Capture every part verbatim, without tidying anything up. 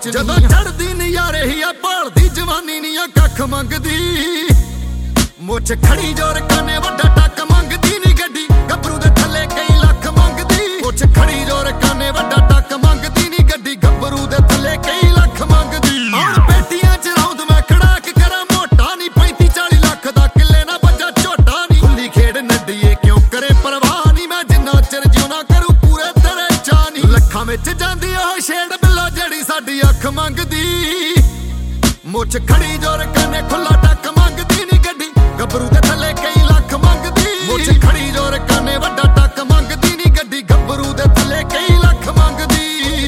ਜਦੋਂ ਚੜਦੀ ਨਜ਼ਾਰੇ ਹੀ ਆ ਭਾਲਦੀ ਜਵਾਨੀ ਨੀ ਆ ਕੱਖ ਮੰਗਦੀ ਮੁੱਛ ਖੜੀ ਜੋਰ ਕਾਨੇ ਵੱਡਾ ਟੱਕ ਮੰਗਦੀ ਨੀ ਗੱਡੀ ਗੱਭਰੂ ਦੇ ਥੱਲੇ ਕਈ ਲੱਖ ਮੰਗਦੀ ਮੁੱਛ ਖੜੀ ਜੋਰ ਕਾਨੇ ਵੱਡਾ ਟੱਕ ਮੰਗਦੀ ਨੀ ਗੱਡੀ ਗੱਭਰੂ ਦੇ ਥੱਲੇ ਕਈ ਲੱਖ ਮੰਗਦੀ ਹੁਣ ਪੇਟੀਆਂ ਚ ਰੌਂਦ ਮੈਂ ਖੜਾ ਕੇ ਕਰਾਂ ਮੋਟਾ ਨੀ ਪੈਂਤੀ ਚਾਲੀ ਲੱਖ ਦਾ ਕਿੱਲੇ ਨਾ ਬੱਜਾ ਝੋਟਾ ਨੀ ਖੁੱਲੀ ਖੇਡ ਨੱਡੀਏ ਕਿਉਂ ਕਰੇ ਪਰਵਾਹ ਨੀ ਮੈਂ ਜਿੰਨਾ ਚਿਰ ਜਿਉਣਾ ਕਰੂ ਪੂਰੇ ਤੇਰੇ ਚਾਹ ਨੀ ਲੱਖਾਂ ਵਿੱਚ ਜਾਂਦੀ ਉਹ ਛੇੜ ਬਿੱਲੋ ਜਿਹੜੀ ਸਾਡੀ ਅੱਖ ਮੰਗਦੀ ਮੁੱਛ ਖੜੀ ਜੋਰ ਕਾਨੇ ਖੁੱਲਾ ਟੱਕ ਮੰਗਦੀ ਨੀ ਗੱਡੀ ਗੱਭਰੂ ਦੇ ਥੱਲੇ ਕਈ ਲੱਖ ਮੰਗਦੀ ਮੁੱਛ ਖੜੀ ਜੋਰ ਕਾਨੇ ਵੱਡਾ ਟੱਕ ਮੰਗਦੀ ਨੀ ਗੱਡੀ ਗੱਭਰੂ ਦੇ ਥੱਲੇ ਕਈ ਲੱਖ ਮੰਗਦੀ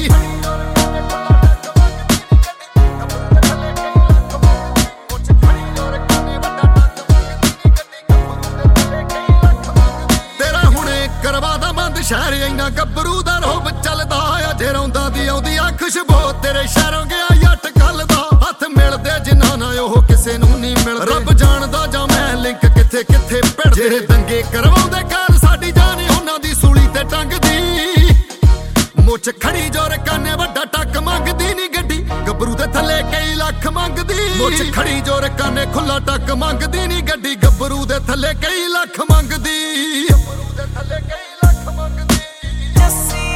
ਤੇਰਾ ਹੁਣੇ ਕਰਵਾਦਾ ਬੰਦ ਸ਼ਹਿਰ ਇੰਨਾ ਗੱਭਰੂ ਦਾ ਰੋਬ ਚੱਲਦਾ ਆ ਜੇ ਰੌਂਦਾ ਦੀ ਆਉਂਦੀ ਆ ਖੁਸ਼ਬੂ ਤੇਰੇ ਸ਼ਹਿਰੋਂ ਗਿਆ ਜੱਟ ਕੱਲ ਦਾ ਹੱਥ ਮਿਲਦੇ ਜਿੰਨਾ ਨਾ ਉਹ ਕਿਸੇ ਨੂੰ ਨਹੀਂ ਮਿਲਦੇ ਰੱਬ ਜਾਣਦਾ ਜਾਂ ਮੈਂ ਲਿੰਕ ਕਿੱਥੇ ਕਿੱਥੇ ਭਿੜਦੇ ਜਿਹੜੇ ਦੰਗੇ ਕਰਵਾਉਂਦੇ ਘਰ ਸਾਡੀ ਜਾਨ ਉਹਨਾਂ ਦੀ ਸੂਲੀ ਤੇ ਟੰਗਦੀ ਮੁੱਛ ਖੜੀ ਜੋਰ ਕਾਨੇ ਵੱਡਾ ਟੱਕ ਮੰਗਦੀ ਨੀ ਗੱਡੀ ਗੱਭਰੂ ਦੇ ਥੱਲੇ ਕਈ ਲੱਖ ਮੰਗਦੀ ਮੁੱਛ ਖੜੀ ਜੋਰ ਕਾਨੇ ਖੁੱਲਾ ਟੱਕ ਮੰਗਦੀ ਨੀ ਗੱਡੀ ਗੱਭਰੂ ਦੇ ਥੱਲੇ ਕਈ ਲੱਖ ਮੰਗਦੀ ਗੱਭਰੂ ਦੇ ਥੱਲੇ ਕਈ ਲੱਖ ਮੰਗਦੀ